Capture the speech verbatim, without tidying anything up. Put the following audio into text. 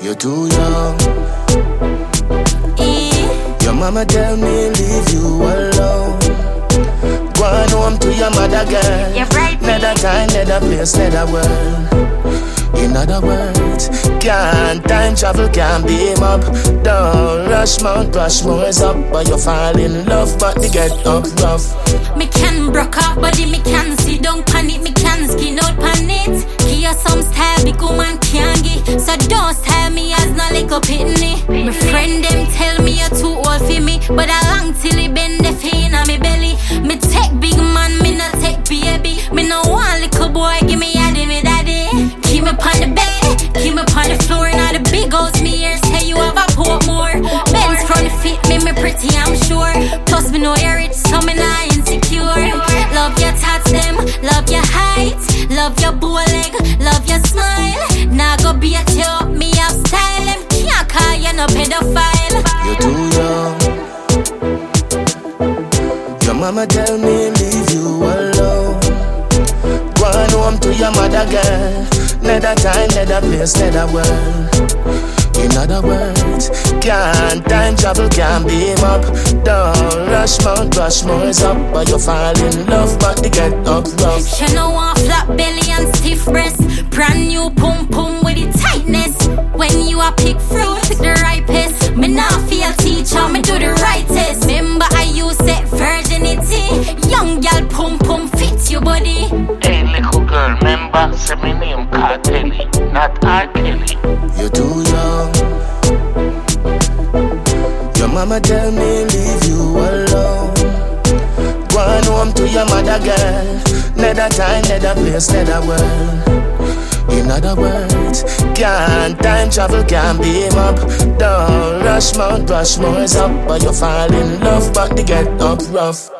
You're too young. E. Your mama tell me leave you alone. Go on home to your mother, girl. You're right. Neither time, neither place, neither world. In other words, can't time travel, can't beam up. Don't rush, Mount Rushmore's up, but you fall in love, but they get up rough. Me can broke off body, me can see don't panic, me can skin out pan it. Give you some style, big woman can't give. So don't tell me as no little pitney. My friend them tell me you're too old for me, but I long till it bend the fin on me belly. Me take big man, me not take baby. Me no want little boy, give me yaddy, me daddy. Keep me upon the bed, keep me upon the floor. Now the big house me here say you have a port more. Benz front fit me, me pretty I'm sure. Plus me know you're rich, so me not insecure. Love your tats them, love your height, love your bow leg, love your smile. Now go beat you up, me have style. Them can't call you no pedophile. You're too young. Your mama tell me leave you alone. Go on home to your mother, girl. Neither time, neither place, neither world. In other words, can't time travel, can't beam up. Don't rush, Mount Rushmore's up, but you fall in love, but they get up rough. You know want flat belly and stiff breast, brand new pum pum with the tightness. When you a pick fruit, pick the ripest. Me not feel teacher, me do the right test. Remember I use set virginity. Young gal pum pum fit your body. Hey little girl, remember, say me name Cartelli, not R. Kelly. You're too young. Your mama tell me leave you alone. Go on home to your mother, girl. Neither time, neither place, neither world. In other words, can't time travel, can't beam up. Don't rush, Mount Rushmore's up, but you fall in love, but they get up rough.